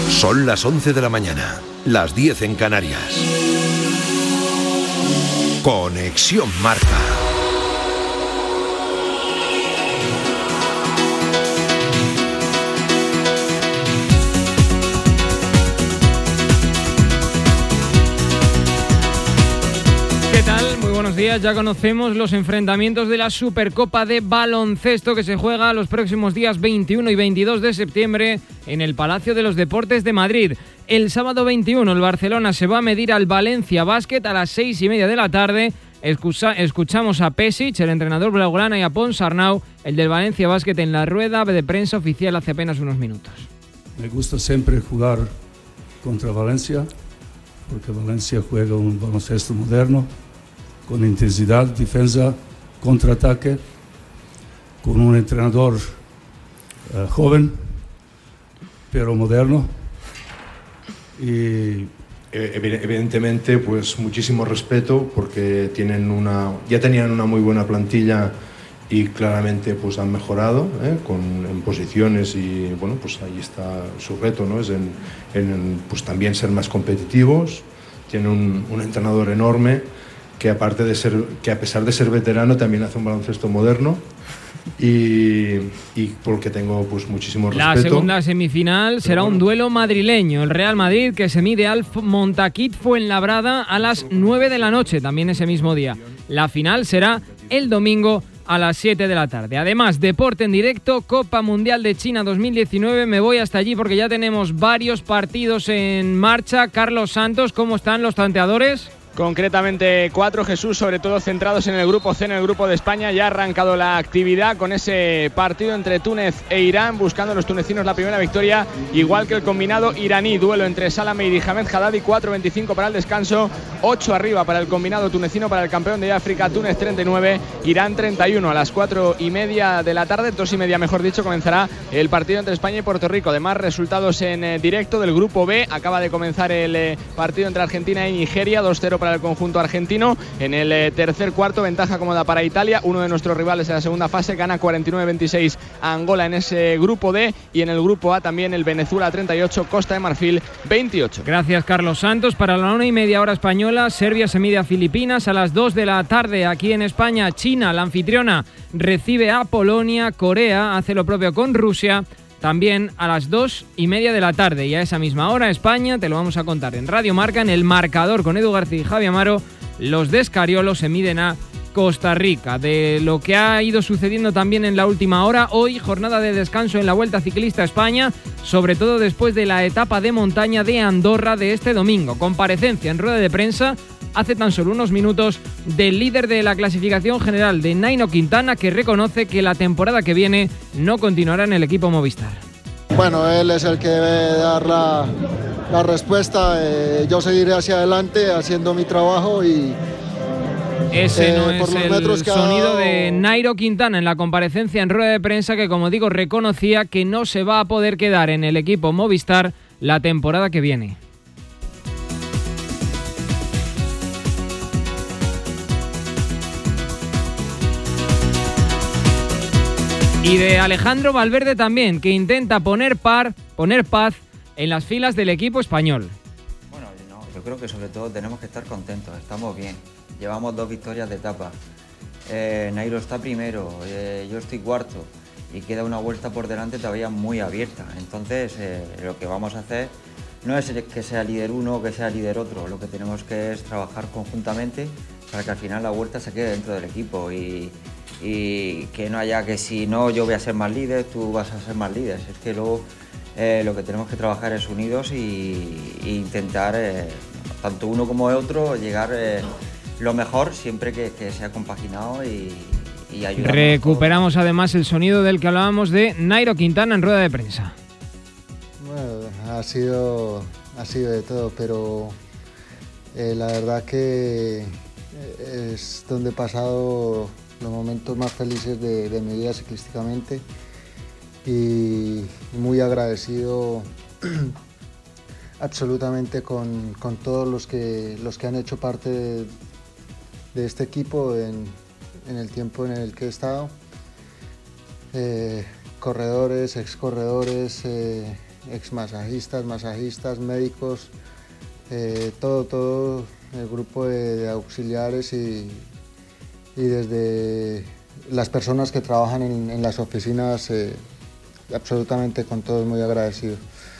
Son las 11 de la mañana, las 10 en Canarias. Conexión Marca. ¿Qué tal? Muy buenos días. Ya conocemos los enfrentamientos de la Supercopa de Baloncesto que se juega los próximos días 21 y 22 de septiembre en el Palacio de los Deportes de Madrid. El sábado 21 el Barcelona se va a medir al Valencia Basket a las 6:30 de la tarde. Escuchamos a Pešić, el entrenador blaugrana, y a Ponsarnau, el del Valencia Basket, en la rueda de prensa oficial hace apenas unos minutos. Me gusta siempre jugar contra Valencia, porque Valencia juega un baloncesto moderno, con intensidad, defensa, contraataque, con un entrenador joven, pero moderno. Y evidentemente, pues muchísimo respeto, porque ya tenían una muy buena plantilla y claramente pues han mejorado en posiciones, y bueno, pues ahí está su reto, ¿no? Es pues también ser más competitivos. Tiene un entrenador enorme que a pesar de ser veterano también hace un baloncesto moderno, y porque tengo pues muchísimo respeto. La segunda semifinal será un duelo madrileño. El Real Madrid, que se mide al Montaquit Fuenlabrada a las 9 de la noche, también ese mismo día. La final será el domingo a las 7 de la tarde. Además, deporte en directo, Copa Mundial de China 2019. Me voy hasta allí porque ya tenemos varios partidos en marcha. Carlos Santos, ¿cómo están los tanteadores? Concretamente 4, Jesús, sobre todo centrados en el grupo C, en el grupo de España. Ya ha arrancado la actividad con ese partido entre Túnez e Irán, buscando los tunecinos la primera victoria, igual que el combinado iraní. Duelo entre Salameh y Hamed Haddadi, 4:25 para el descanso, 8 arriba para el combinado tunecino, para el campeón de África. Túnez 39, Irán 31. A las 4:30 de la tarde, 2:30 mejor dicho, comenzará el partido entre España y Puerto Rico. Además, resultados en directo del grupo B. Acaba de comenzar el partido entre Argentina y Nigeria, 2-0 para el conjunto argentino. En el tercer cuarto, ventaja cómoda para Italia, uno de nuestros rivales en la segunda fase. Gana 49-26 a Angola en ese grupo D. Y en el grupo A también el Venezuela 38, Costa de Marfil 28. Gracias, Carlos Santos. Para la 1:30 hora española, Serbia se mide a Filipinas. A las 2 de la tarde aquí en España, China, la anfitriona, recibe a Polonia. Corea hace lo propio con Rusia, también a las 2:30 de la tarde. Y a esa misma hora, España, te lo vamos a contar en Radio Marca, en el marcador con Edu García y Javi Amaro. Los de Escariolo se miden a Costa Rica. De lo que ha ido sucediendo también en la última hora, hoy jornada de descanso en la Vuelta Ciclista a España, sobre todo después de la etapa de montaña de Andorra de este domingo. Comparecencia en rueda de prensa hace tan solo unos minutos del líder de la clasificación general, de Nairo Quintana, que reconoce que la temporada que viene no continuará en el equipo Movistar. Bueno, él es el que debe dar la respuesta. Yo seguiré hacia adelante haciendo mi trabajo y ese no es el sonido de Nairo Quintana en la comparecencia en rueda de prensa, que, como digo, reconocía que no se va a poder quedar en el equipo Movistar la temporada que viene. Y de Alejandro Valverde también, que intenta poner paz en las filas del equipo español. Bueno, yo creo que sobre todo tenemos que estar contentos, estamos bien. Llevamos 2 victorias de etapa. Nairo está primero, yo estoy cuarto, y queda una vuelta por delante todavía muy abierta. Entonces, lo que vamos a hacer no es que sea líder uno o que sea líder otro. Lo que tenemos que es trabajar conjuntamente para que al final la vuelta se quede dentro del equipo y que no haya que si no yo voy a ser más líder, tú vas a ser más líder. Es que luego lo que tenemos que trabajar es unidos y intentar, tanto uno como el otro, llegar lo mejor siempre que sea compaginado y ayudar. Recuperamos además el sonido del que hablábamos de Nairo Quintana en rueda de prensa. Bueno, ha sido de todo, pero la verdad que es donde he pasado los momentos más felices de mi vida ciclísticamente, y muy agradecido absolutamente con todos los que han hecho parte de este equipo en el tiempo en el que he estado, corredores, excorredores, exmasajistas, masajistas, médicos, todo el grupo de auxiliares y desde las personas que trabajan en las oficinas, absolutamente con todos muy agradecido.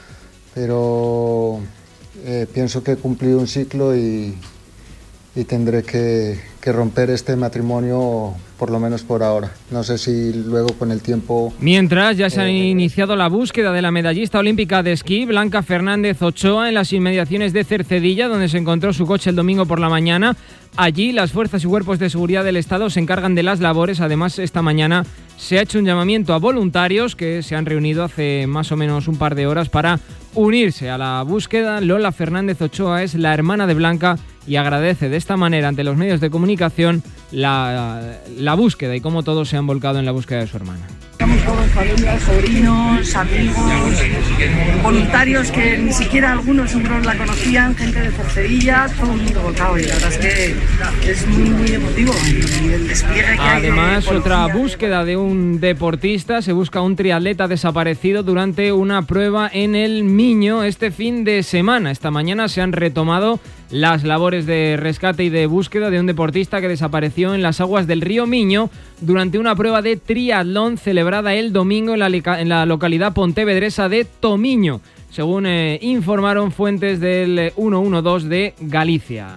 Pero pienso que he cumplido un ciclo y tendré que romper este matrimonio, por lo menos por ahora. No sé si luego con el tiempo... Mientras ya se ha iniciado la búsqueda de la medallista olímpica de esquí, Blanca Fernández Ochoa, en las inmediaciones de Cercedilla, donde se encontró su coche el domingo por la mañana. Allí las fuerzas y cuerpos de seguridad del Estado se encargan de las labores. Además, esta mañana se ha hecho un llamamiento a voluntarios que se han reunido hace más o menos un par de horas para unirse a la búsqueda. Lola Fernández Ochoa es la hermana de Blanca y agradece de esta manera ante los medios de comunicación la búsqueda y cómo todos se han volcado en la búsqueda de su hermana. Estamos todos, familia, sobrinos, amigos, voluntarios que ni siquiera algunos la conocían, gente de Cercedilla, todo el mundo volcado, y la verdad es que es muy emotivo el despliegue que hay. Además, otra búsqueda de un deportista, se busca un triatleta desaparecido durante una prueba en el Miño este fin de semana. Esta mañana se han retomado las labores de rescate y de búsqueda de un deportista que desapareció en las aguas del río Miño durante una prueba de triatlón celebrada el domingo en la localidad pontevedresa de Tomiño, según informaron fuentes del 112 de Galicia.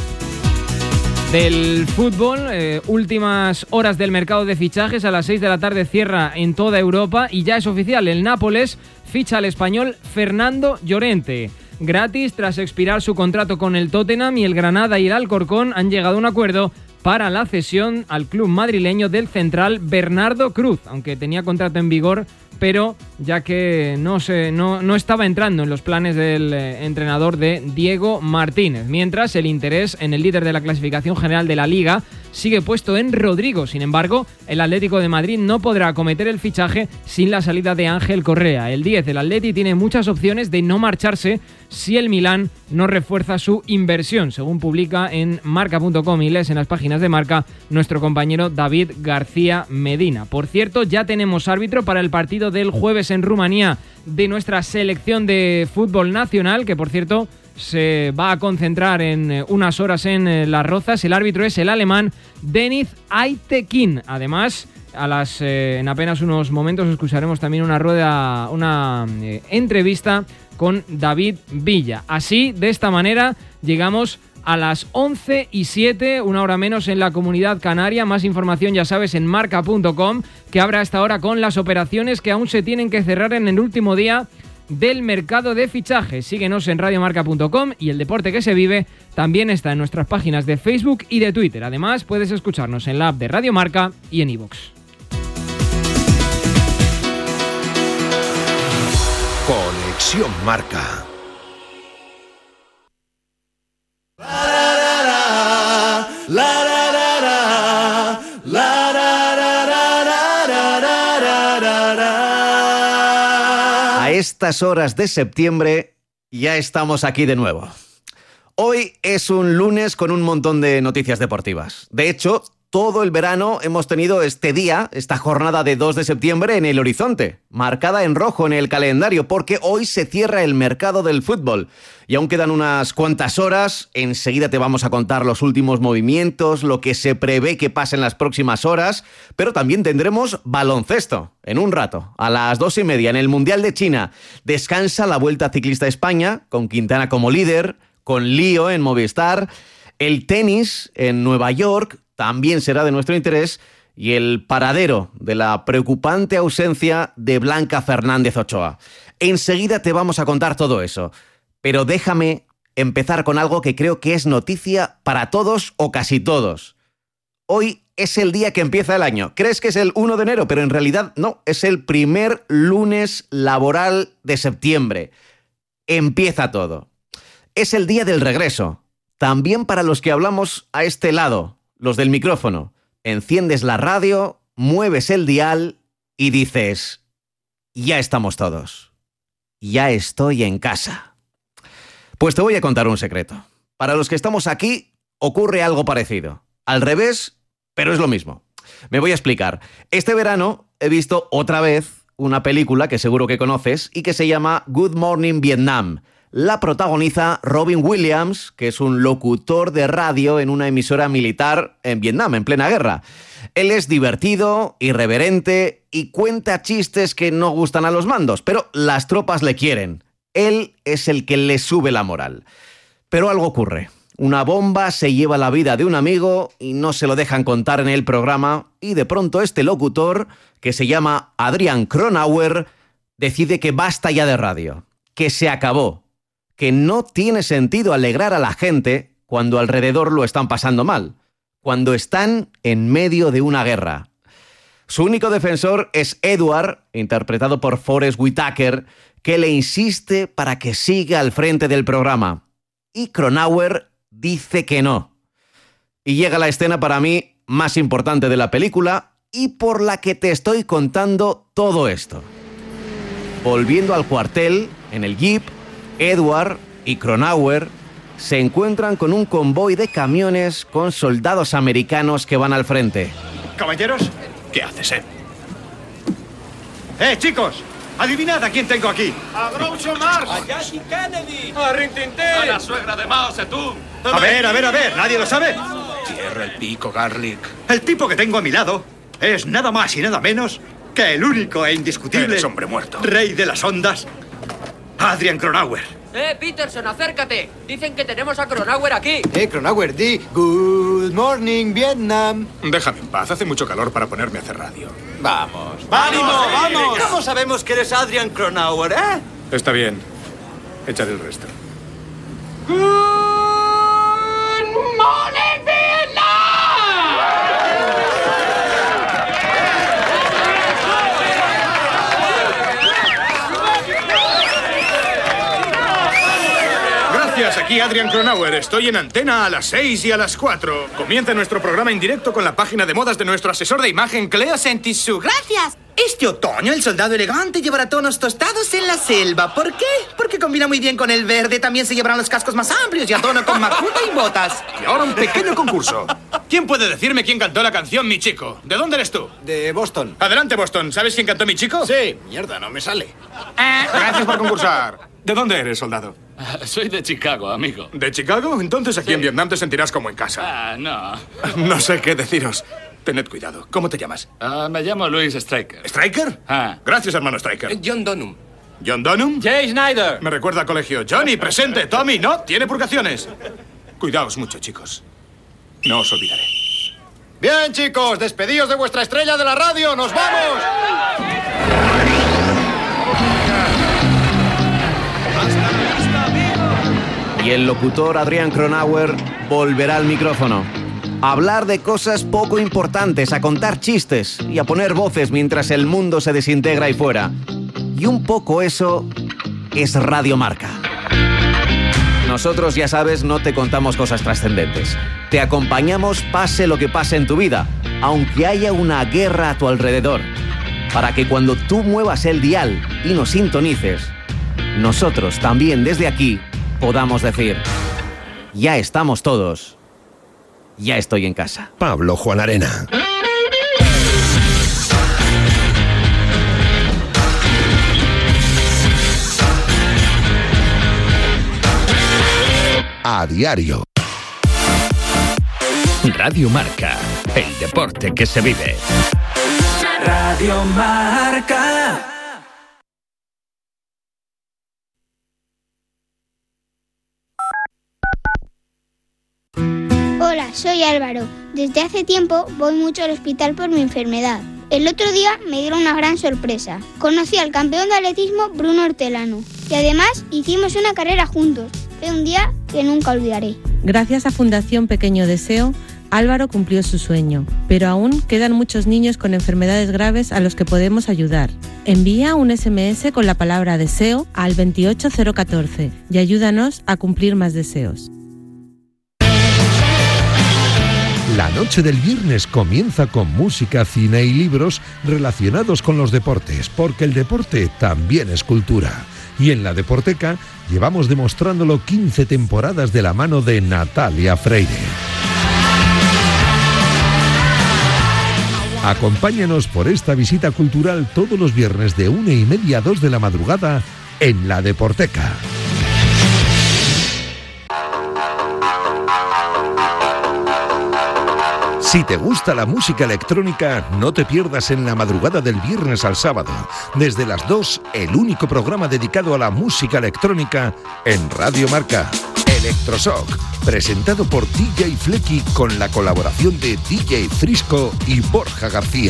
Del fútbol, últimas horas del mercado de fichajes. A las 6 de la tarde cierra en toda Europa y ya es oficial, el Nápoles ficha al español Fernando Llorente. Gratis tras expirar su contrato con el Tottenham, y el Granada y el Alcorcón han llegado a un acuerdo para la cesión al club madrileño del central Bernardo Cruz, aunque tenía contrato en vigor, pero ya que no estaba entrando en los planes del entrenador de Diego Martínez. Mientras, el interés en el líder de la clasificación general de la Liga sigue puesto en Rodrigo. Sin embargo, el Atlético de Madrid no podrá acometer el fichaje sin la salida de Ángel Correa. El 10 del Atleti tiene muchas opciones de no marcharse si el Milán no refuerza su inversión, según publica en marca.com y lees en las páginas de Marca nuestro compañero David García Medina. Por cierto, ya tenemos árbitro para el partido del jueves en Rumanía de nuestra selección de fútbol nacional, que por cierto se va a concentrar en unas horas en Las Rozas. El árbitro es el alemán Deniz Aytekin. Además, en apenas unos momentos escucharemos también una entrevista con David Villa. Así, de esta manera, llegamos a las 11:07, una hora menos en la Comunidad Canaria. Más información, ya sabes, en marca.com, que abre hasta ahora con las operaciones que aún se tienen que cerrar en el último día del mercado de fichajes. Síguenos en radiomarca.com, y el deporte que se vive también está en nuestras páginas de Facebook y de Twitter. Además, puedes escucharnos en la app de Radio Marca y en iVoox. Conexión Marca. A estas horas de septiembre ya estamos aquí de nuevo. Hoy es un lunes con un montón de noticias deportivas. De hecho, todo el verano hemos tenido esta jornada de 2 de septiembre en el horizonte, marcada en rojo en el calendario, porque hoy se cierra el mercado del fútbol. Y aún quedan unas cuantas horas, enseguida te vamos a contar los últimos movimientos, lo que se prevé que pase en las próximas horas, pero también tendremos baloncesto en un rato, a las 2:30 en el Mundial de China. Descansa la Vuelta Ciclista a España, con Quintana como líder, con Lío en Movistar. El tenis en Nueva York también será de nuestro interés, y el paradero de la preocupante ausencia de Blanca Fernández Ochoa. Enseguida te vamos a contar todo eso, pero déjame empezar con algo que creo que es noticia para todos o casi todos. Hoy es el día que empieza el año. Crees que es el 1 de enero, pero en realidad no, es el primer lunes laboral de septiembre. Empieza todo. Es el día del regreso, también para los que hablamos a este lado, los del micrófono. Enciendes la radio, mueves el dial y dices: ya estamos todos. Ya estoy en casa. Pues te voy a contar un secreto. Para los que estamos aquí, ocurre algo parecido. Al revés, pero es lo mismo. Me voy a explicar. Este verano he visto otra vez una película que seguro que conoces y que se llama Good Morning Vietnam. La protagoniza Robin Williams, que es un locutor de radio en una emisora militar en Vietnam, en plena guerra. Él es divertido, irreverente y cuenta chistes que no gustan a los mandos, pero las tropas le quieren. Él es el que le sube la moral. Pero algo ocurre. Una bomba se lleva la vida de un amigo y no se lo dejan contar en el programa, y de pronto este locutor, que se llama Adrian Cronauer, decide que basta ya de radio, que se acabó, que no tiene sentido alegrar a la gente cuando alrededor lo están pasando mal, cuando están en medio de una guerra. Su único defensor es Edward, interpretado por Forest Whitaker, que le insiste para que siga al frente del programa. Y Cronauer dice que no. Y llega la escena para mí más importante de la película y por la que te estoy contando todo esto. Volviendo al cuartel, en el jeep, Edward y Cronauer se encuentran con un convoy de camiones con soldados americanos que van al frente. Caballeros, ¿qué haces, chicos! ¡Adivinad a quién tengo aquí! ¡A Groucho Marx! ¡A Jackie Kennedy! ¡A Rin Tin Tin! ¡A la suegra de Mao Zedong! A ver, ¿nadie lo sabe? Cierra el pico, Garlic. El tipo que tengo a mi lado es nada más y nada menos que el único e indiscutible... Eres hombre muerto. ...rey de las ondas, Adrian Cronauer. Peterson, acércate. Dicen que tenemos a Cronauer aquí. Cronauer, di Good Morning Vietnam. Déjame en paz, hace mucho calor para ponerme a hacer radio. Vamos. ¡Vamos! ¿Cómo sabemos que eres Adrian Cronauer, Está bien. Echaré el resto. Good morning, Vietnam. Gracias, aquí Adrian Cronauer. Estoy en antena a las 6 y a las 4. Comienza nuestro programa en directo con la página de modas de nuestro asesor de imagen, Cleo Sentisuk. Gracias. Este otoño el soldado elegante llevará tonos tostados en la selva. ¿Por qué? Porque combina muy bien con el verde. También se llevarán los cascos más amplios y a tono con macuta y botas. Y ahora un pequeño concurso. ¿Quién puede decirme quién cantó la canción Mi Chico? ¿De dónde eres tú? De Boston. Adelante, Boston. ¿Sabes quién cantó Mi Chico? Sí. Mierda, no me sale. Gracias por concursar. ¿De dónde eres, soldado? Soy de Chicago, amigo. ¿De Chicago? Entonces aquí en Vietnam te sentirás como en casa. No. No sé qué deciros. Tened cuidado. ¿Cómo te llamas? Me llamo Louis Stryker. ¿Stryker? Gracias, hermano Stryker. John Donham. ¿John Donham? Jay Schneider. Me recuerda al colegio. Johnny, presente. Tommy, no, tiene purgaciones. Cuidaos mucho, chicos. No os olvidaré. Bien, chicos, despedíos de vuestra estrella de la radio. ¡Nos vamos! Y el locutor Adrian Cronauer volverá al micrófono. A hablar de cosas poco importantes, a contar chistes y a poner voces mientras el mundo se desintegra ahí fuera. Y un poco eso es Radio Marca. Nosotros, ya sabes, no te contamos cosas trascendentes. Te acompañamos pase lo que pase en tu vida, aunque haya una guerra a tu alrededor, para que cuando tú muevas el dial y nos sintonices, nosotros también desde aquí podamos decir: ya estamos todos, ya estoy en casa. Pablo Juan Arena. A diario. Radio Marca, el deporte que se vive. Radio Marca. Hola, soy Álvaro. Desde hace tiempo voy mucho al hospital por mi enfermedad. El otro día me dieron una gran sorpresa. Conocí al campeón de atletismo Bruno Hortelano y además hicimos una carrera juntos. Fue un día que nunca olvidaré. Gracias a Fundación Pequeño Deseo, Álvaro cumplió su sueño, pero aún quedan muchos niños con enfermedades graves a los que podemos ayudar. Envía un SMS con la palabra deseo al 28014 y ayúdanos a cumplir más deseos. La noche del viernes comienza con música, cine y libros relacionados con los deportes, porque el deporte también es cultura. Y en la Deporteca llevamos demostrándolo 15 temporadas de la mano de Natalia Freire. Acompáñanos por esta visita cultural todos los viernes de 1:30 a 2 de la madrugada en La Deporteca. Si te gusta la música electrónica, no te pierdas en la madrugada del viernes al sábado, desde las 2, el único programa dedicado a la música electrónica en Radio Marca, Electroshock, presentado por DJ Flecky con la colaboración de DJ Frisco y Borja García.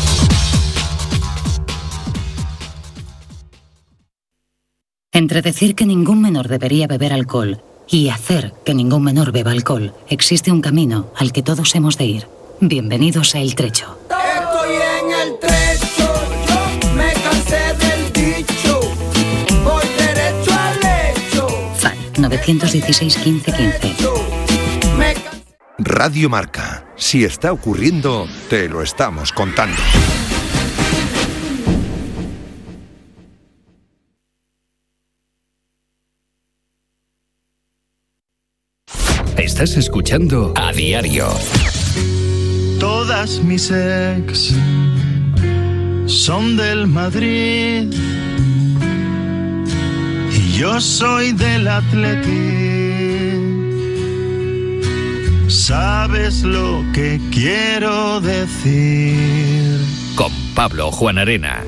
Entre decir que ningún menor debería beber alcohol y hacer que ningún menor beba alcohol, existe un camino al que todos hemos de ir. Bienvenidos a El Trecho. Estoy en el trecho, yo me cansé del dicho, voy derecho al lecho. FAN 916 15 15. Radio Marca. Si está ocurriendo, te lo estamos contando. Estás escuchando A Diario. Todas mis ex son del Madrid y yo soy del Atleti. ¿Sabes lo que quiero decir? Con Pablo Juan Arena.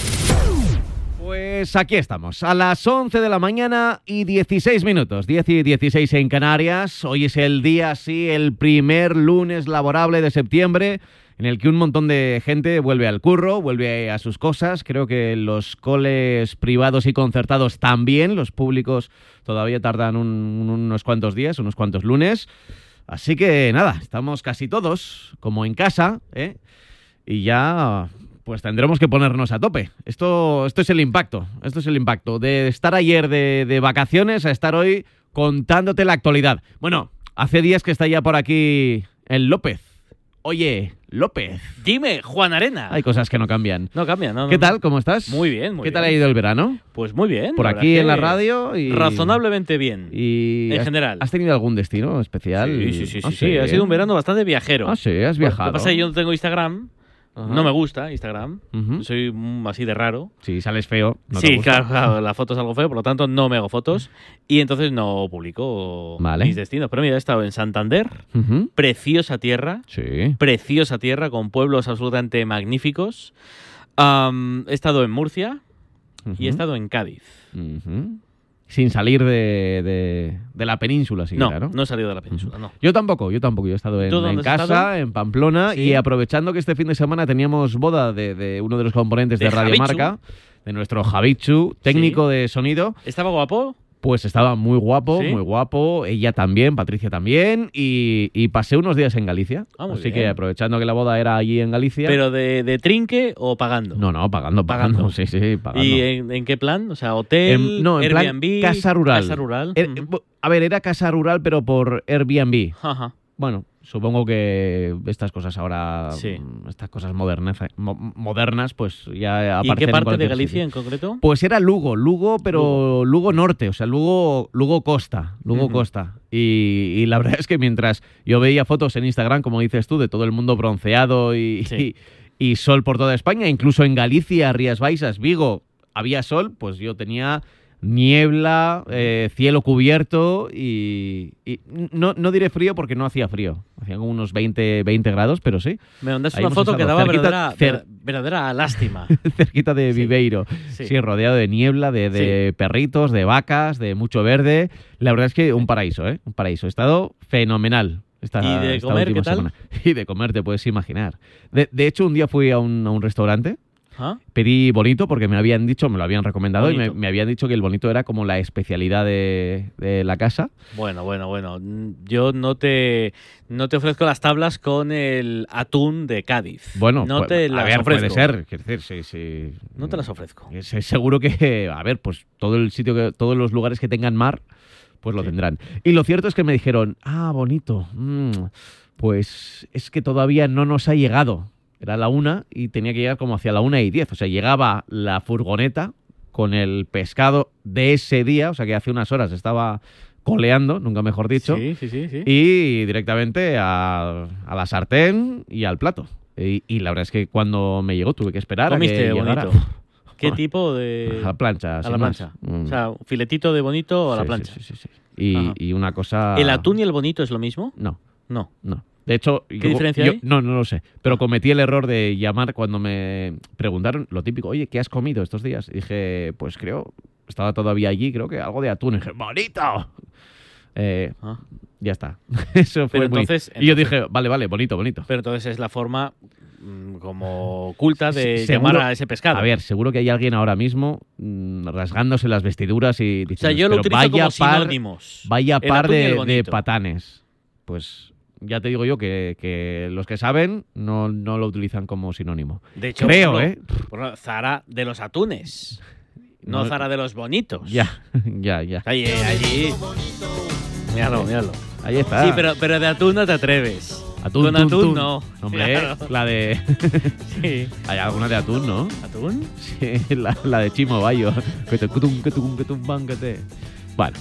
Pues aquí estamos, a las 11 de la mañana y 16 minutos, 10 y 16 en Canarias. Hoy es el día, sí, el primer lunes laborable de septiembre, en el que un montón de gente vuelve al curro, vuelve a sus cosas. Creo que los coles privados y concertados también, los públicos todavía tardan unos cuantos días, unos cuantos lunes. Así que nada, estamos casi todos como en casa, ¿eh? Y ya pues tendremos que ponernos a tope. Esto es el impacto. Esto es el impacto de estar ayer de vacaciones a estar hoy contándote la actualidad. Bueno, hace días que está ya por aquí el López. Oye, López. Dime, Juan Arena. Hay cosas que no cambian. No cambian, no. ¿Qué tal? ¿Cómo estás? Muy bien, muy bien. ¿Qué tal ha ido el verano? Pues muy bien. Por aquí en la radio y... razonablemente bien, y en general. ¿Has tenido algún destino especial? Sí. Ha sido un verano bastante viajero. Ah, sí, has viajado. Lo que pasa es que yo no tengo Instagram. Ajá. No me gusta Instagram, soy así de raro. Sí, sales feo. No sí, te gusta. claro, la foto es algo feo, por lo tanto no me hago fotos y entonces no publico mis destinos. Pero mira, he estado en Santander, preciosa tierra, con pueblos absolutamente magníficos. He estado en Murcia y he estado en Cádiz. Sin salir de la península siquiera, ¿no? No he salido de la península, no. Yo tampoco. Yo he estado en casa, en Pamplona, y aprovechando que este fin de semana teníamos boda de uno de los componentes de Radio Marca, de nuestro Javichu, técnico de sonido. ¿Estaba guapo? Pues estaba muy guapo, ella también, Patricia también, y pasé unos días en Galicia. Así que aprovechando que la boda era allí en Galicia. ¿Pero de trinque o pagando? No, pagando. Sí, pagando. ¿Y en qué plan? O sea, hotel, en Airbnb, plan casa rural. Casa rural. A ver, era casa rural, pero por Airbnb. Ajá. Bueno, supongo que estas cosas ahora, estas cosas modernas, pues ya aparecen. ¿Y en qué parte de Galicia sitio. en concreto? Pues era Lugo, pero Lugo norte, o sea, Lugo costa, costa. Y la verdad es que mientras yo veía fotos en Instagram, como dices tú, de todo el mundo bronceado y sol por toda España, incluso en Galicia, Rías Baixas, Vigo, había sol, pues yo tenía niebla, cielo cubierto y no diré frío porque no hacía frío. Hacían como unos 20 grados, pero sí. Me mandaste una foto que daba verdadera lástima. Cerquita de Viveiro. Sí, rodeado de niebla, de perritos, de vacas, de mucho verde. La verdad es que un paraíso, ¿eh? Un paraíso. He estado fenomenal. ¿Y de comer qué tal? Semana. Y de comer te puedes imaginar. De hecho, un día fui a un restaurante. Pedí bonito porque me lo habían recomendado bonito. Y me habían dicho que el bonito era como la especialidad de la casa. Bueno. Yo no te ofrezco las tablas con el atún de Cádiz. Bueno, no te las ofrezco. Puede ser, quiero decir, sí. No te las ofrezco. Seguro que, pues todos los lugares que tengan mar, pues lo tendrán. Y lo cierto es que me dijeron, bonito, pues es que todavía no nos ha llegado. Era la 1 y tenía que llegar como hacia la 1:10. O sea, llegaba la furgoneta con el pescado de ese día, o sea que hace unas horas estaba coleando, nunca mejor dicho. Sí. Y directamente a la sartén y al plato. Y la verdad es que cuando me llegó tuve que esperar ¿Comiste a que llegara. bonito? ¿Qué tipo de...? A la plancha. A la plancha. O sea, un filetito de bonito a la plancha. Sí. Y una cosa... ¿El atún y el bonito es lo mismo? No. No. De hecho... ¿Qué diferencia hay? No lo sé. Pero cometí el error de llamar cuando me preguntaron lo típico. Oye, ¿qué has comido estos días? Y dije, pues creo... Estaba todavía allí, creo que algo de atún. Y dije, ¡bonito! Ya está. Eso fue entonces, y yo dije, vale, bonito. Pero entonces es la forma como oculta de llamar a ese pescado. A ver, seguro que hay alguien ahora mismo rasgándose las vestiduras y diciendo, o sea, yo lo utilizo como sinónimos. Vaya par de patanes. Pues ya te digo yo que los que saben no lo utilizan como sinónimo. De hecho, creo, Zara de los atunes. No Zara de los bonitos. Ya. Allí. Míralo. Ahí está. Sí, pero de atún no te atreves. Con atún no. Hombre, claro. La de... Sí. Hay alguna de atún, ¿no? ¿Atún? Sí, la de Chimo Bayo. Que te banquete. Bueno.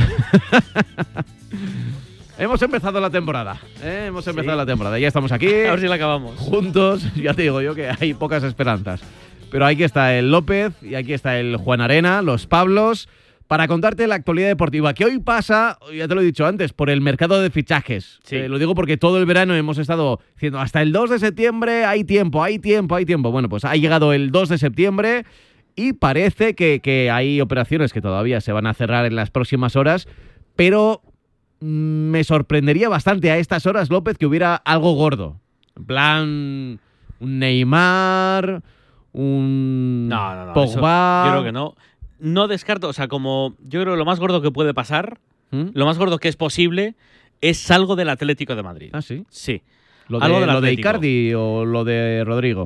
Hemos empezado la temporada. Ya estamos aquí. A ver si la acabamos. Juntos. Ya te digo yo que hay pocas esperanzas. Pero aquí está el López y aquí está el Juan Arena, los Pablos, para contarte la actualidad deportiva, que hoy pasa, ya te lo he dicho antes, por el mercado de fichajes. Sí. Lo digo porque todo el verano hemos estado diciendo, hasta el 2 de septiembre hay tiempo. Bueno, pues ha llegado el 2 de septiembre y parece que hay operaciones que todavía se van a cerrar en las próximas horas, pero me sorprendería bastante a estas horas, López, que hubiera algo gordo. En plan, un Neymar... No. Pogba. Yo creo que no. No descarto, o sea, como yo creo que lo más gordo que puede pasar, lo más gordo que es posible, es algo del Atlético de Madrid. ¿Ah, sí? Sí. ¿Lo de Icardi o lo de Rodrigo?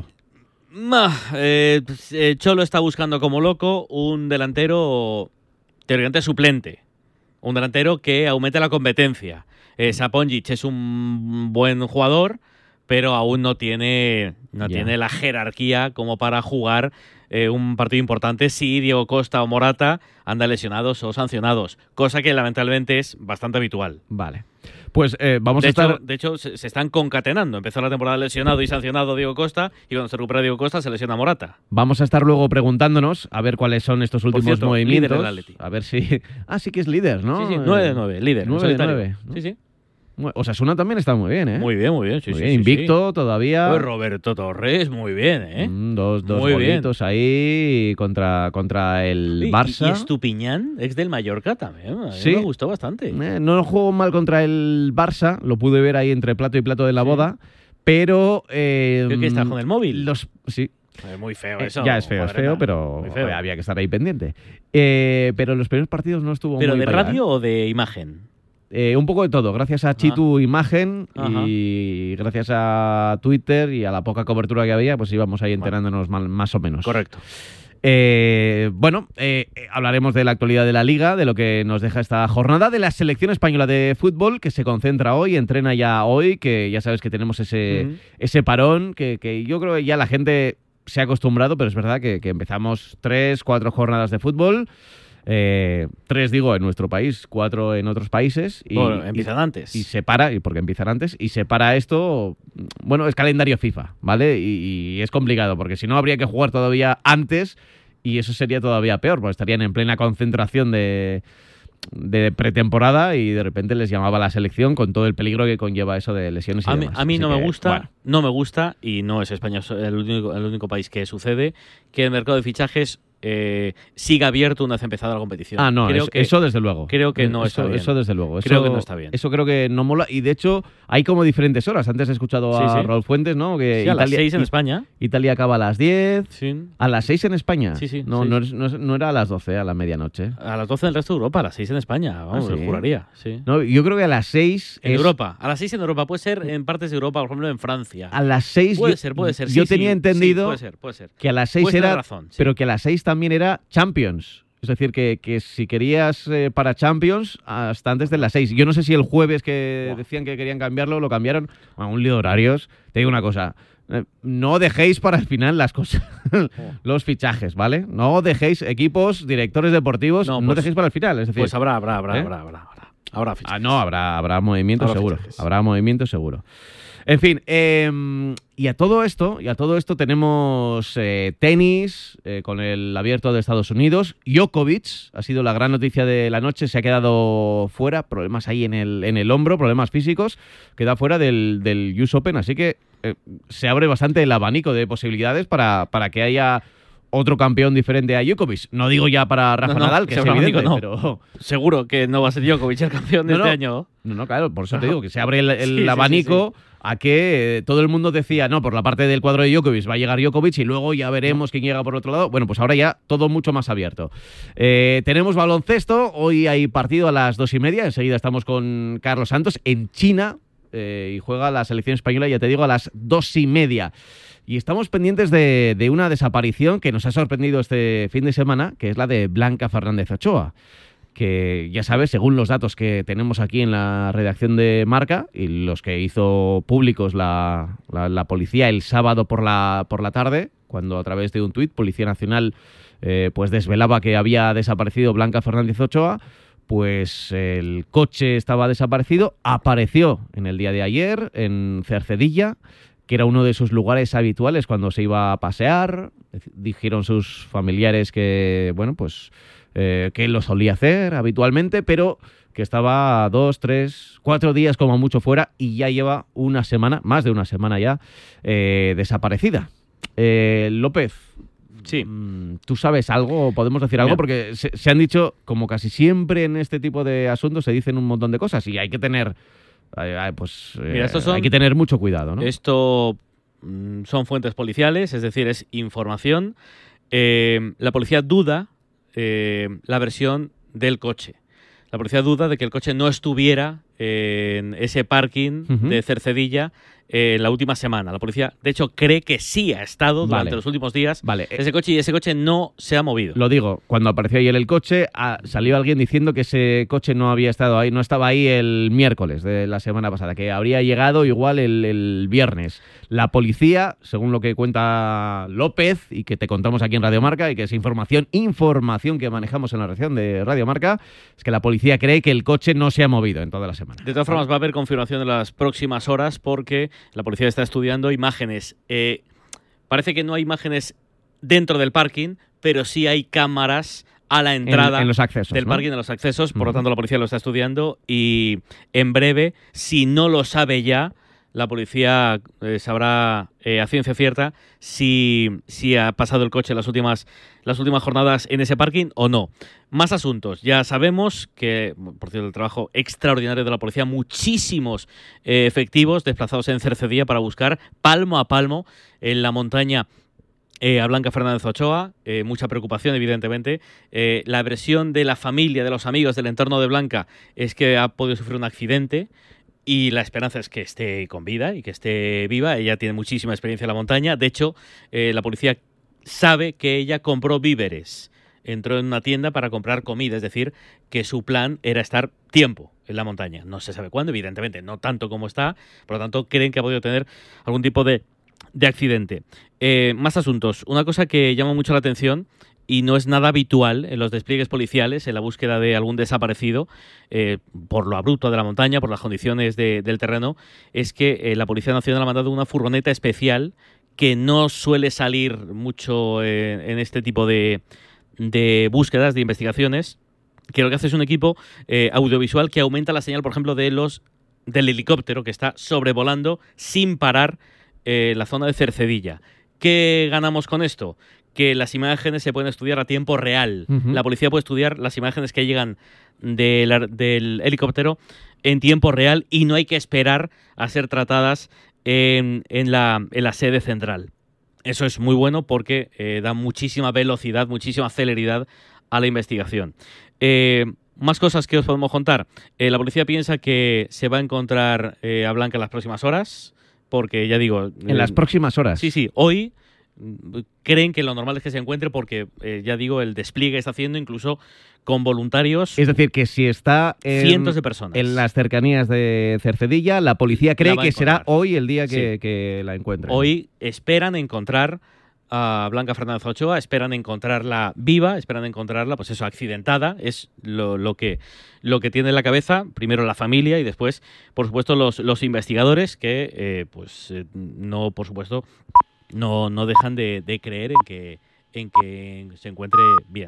Cholo está buscando como loco un delantero teóricamente suplente. Un delantero que aumente la competencia. Saponjic es un buen jugador, pero aún no tiene la jerarquía como para jugar un partido importante si Diego Costa o Morata andan lesionados o sancionados, cosa que lamentablemente es bastante habitual. Vale. Pues vamos a estar... De hecho, se están concatenando. Empezó la temporada lesionado y sancionado Diego Costa, y cuando se recupera Diego Costa se lesiona Morata. Vamos a estar luego preguntándonos a ver cuáles son estos últimos movimientos. Líder del Atleti. A ver si... sí que es líder, ¿no? Sí, 9 de 9, líder. 9 de 9. ¿no? Sí. Osasuna también está muy bien, ¿eh? Muy bien. Sí, invicto todavía. Pues Roberto Torres, muy bien, ¿eh? Dos golitos ahí contra el Barça. Y Estupiñán, ex del Mallorca también. A mí me gustó bastante. No jugó mal contra el Barça, lo pude ver ahí entre plato y plato de la boda, pero... Creo que está con el móvil. Sí. Es muy feo eso. Ya es feo, pero había que estar ahí pendiente. Pero en los primeros partidos no estuvo ¿Pero muy de para radio allá, o de imagen? Un poco de todo, gracias a Chitu Imagen y gracias a Twitter y a la poca cobertura que había, pues íbamos ahí enterándonos más o menos. Correcto. Hablaremos de la actualidad de la Liga, de lo que nos deja esta jornada, de la selección española de fútbol que se concentra hoy, entrena ya hoy, que ya sabes que tenemos ese parón, que yo creo que ya la gente se ha acostumbrado, pero es verdad que empezamos 3-4 jornadas de fútbol. 3 digo en nuestro país, 4 en otros países. Empiezan antes. Y se para, porque empiezan antes, y se para esto, es calendario FIFA, ¿vale? Y es complicado, porque si no habría que jugar todavía antes, y eso sería todavía peor, porque estarían en plena concentración de pretemporada y de repente les llamaba la selección con todo el peligro que conlleva eso de lesiones y demás. A mí no me gusta, y no es España el único país que sucede, que el mercado de fichajes siga abierto una vez empezada la competición. Eso desde luego. Creo que no está bien. Eso desde luego. Creo que no está bien. Eso creo que no mola. Y de hecho, hay como diferentes horas. Antes he escuchado a Raúl Fuentes, ¿no? Que a las 6 en España. Italia acaba a las 10. Sí. ¿A las 6 en España? Sí. No era a las 12, a la medianoche. A las 12 en el resto de Europa, a las 6 en España. Vamos, lo juraría. Sí. No, yo creo que a las 6 en Europa. A las 6 en Europa. Puede ser en partes de Europa, por ejemplo, en Francia. A las 6... Puede ser. Yo tenía entendido puede ser. que a las 6 era... Pero que a las 6 también era Champions. Es decir, que si querías para Champions, hasta antes de las 6. Yo no sé si el jueves que decían que querían cambiarlo, lo cambiaron. Un lío de horarios. Te digo una cosa. No dejéis para el final las cosas, los fichajes, ¿vale? No dejéis equipos, directores deportivos, no dejéis para el final. Es decir, pues habrá. Habrá fichajes. No, habrá movimiento Habrá seguro. fichajes. Habrá movimiento seguro. En fin, y a todo esto tenemos tenis con el Abierto de Estados Unidos. Djokovic ha sido la gran noticia de la noche, se ha quedado fuera, problemas ahí en el hombro, problemas físicos, queda fuera del US Open, así que se abre bastante el abanico de posibilidades para que haya otro campeón diferente a Djokovic. No digo ya para Rafa Nadal, que es evidente, pero... Seguro que no va a ser Djokovic el campeón de este año. No, claro, por eso te digo que se abre el abanico a que todo el mundo decía, no, por la parte del cuadro de Djokovic va a llegar Djokovic y luego ya veremos quién llega por otro lado. Bueno, pues ahora ya todo mucho más abierto. Tenemos baloncesto, hoy hay partido a las 2:30, enseguida estamos con Carlos Santos en China y juega la selección española, ya te digo, a las 2:30. Y estamos pendientes de una desaparición que nos ha sorprendido este fin de semana, que es la de Blanca Fernández Ochoa, que ya sabes, según los datos que tenemos aquí en la redacción de Marca y los que hizo públicos la policía el sábado por la tarde, cuando a través de un tuit Policía Nacional pues desvelaba que había desaparecido Blanca Fernández Ochoa, pues el coche estaba desaparecido, apareció en el día de ayer en Cercedilla, que era uno de sus lugares habituales cuando se iba a pasear. Dijeron sus familiares que, bueno, pues que él lo solía hacer habitualmente, pero que estaba 2, 3, 4 días como mucho fuera y ya lleva una semana, más de una semana ya, desaparecida. López, sí. ¿Tú sabes algo? ¿Podemos decir algo? Porque se han dicho, como casi siempre en este tipo de asuntos, se dicen un montón de cosas y hay que tener... hay que tener mucho cuidado, ¿no? Esto son fuentes policiales, es decir, es información. La policía duda la versión del coche. La policía duda de que el coche no estuviera en ese parking de Cercedilla en la última semana. La policía, de hecho, cree que sí ha estado durante los últimos días ese coche y ese coche no se ha movido. Lo digo, cuando apareció ayer el coche, salió alguien diciendo que ese coche no había estado ahí, no estaba ahí el miércoles de la semana pasada, que habría llegado igual el viernes. La policía, según lo que cuenta López y que te contamos aquí en Radio Marca y que es información que manejamos en la redacción de Radio Marca, es que la policía cree que el coche no se ha movido en toda la semana. De todas formas, va a haber confirmación en las próximas horas porque la policía está estudiando imágenes. Parece que no hay imágenes dentro del parking, pero sí hay cámaras a la entrada en los accesos, del parking, de los accesos. Por lo tanto, la policía lo está estudiando y en breve, si no lo sabe ya, la policía sabrá a ciencia cierta si ha pasado el coche las últimas jornadas en ese parking o no. Más asuntos. Ya sabemos que, por cierto, el trabajo extraordinario de la policía, muchísimos efectivos desplazados en Cercedilla para buscar palmo a palmo en la montaña a Blanca Fernández Ochoa. Mucha preocupación, evidentemente. La versión de la familia, de los amigos, del entorno de Blanca es que ha podido sufrir un accidente. Y la esperanza es que esté con vida y que esté viva. Ella tiene muchísima experiencia en la montaña. De hecho, la policía sabe que ella compró víveres. Entró en una tienda para comprar comida. Es decir, que su plan era estar tiempo en la montaña. No se sabe cuándo, evidentemente, no tanto como está. Por lo tanto, creen que ha podido tener algún tipo de accidente. Más asuntos. Una cosa que llama mucho la atención y no es nada habitual en los despliegues policiales, en la búsqueda de algún desaparecido, por lo abrupto de la montaña, por las condiciones del terreno, es que la Policía Nacional ha mandado una furgoneta especial que no suele salir mucho en este tipo de búsquedas, de investigaciones, que lo que hace es un equipo audiovisual que aumenta la señal, por ejemplo, del helicóptero que está sobrevolando sin parar la zona de Cercedilla. ¿Qué ganamos con esto? Que las imágenes se pueden estudiar a tiempo real. La policía puede estudiar las imágenes que llegan del helicóptero en tiempo real y no hay que esperar a ser tratadas en la sede central. Eso es muy bueno porque da muchísima velocidad, muchísima celeridad a la investigación. Más cosas que os podemos contar. La policía piensa que se va a encontrar a Blanca en las próximas horas, porque ya digo... ¿En las próximas horas? Sí, hoy... creen que lo normal es que se encuentre porque, ya digo, el despliegue está haciendo incluso con voluntarios. Es decir, que si está cientos de personas en las cercanías de Cercedilla, la policía cree que será hoy el día que la encuentren. Hoy esperan encontrar a Blanca Fernández Ochoa, esperan encontrarla viva, esperan encontrarla, pues eso, accidentada, es lo que tiene en la cabeza, primero la familia y después, por supuesto, los investigadores que, no, por supuesto, no dejan de creer en que se encuentre bien.